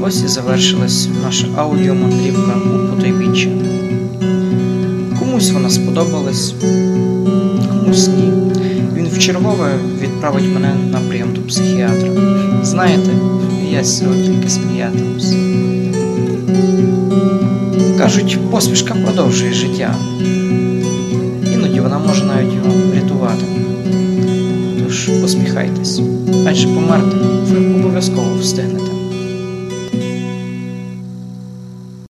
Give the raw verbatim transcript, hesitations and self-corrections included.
Ось і завершилась наша аудіомандрівка у потойбіччя. Комусь вона сподобалась, комусь ні. Він вчергове відправить мене на прийом до психіатра. Знаєте, я з цього тільки сміятимусь. Кажуть, посмішка продовжує життя. Іноді вона може навіть його врятувати. Тож посміхайтесь, адже померти ви обов'язково встигнете.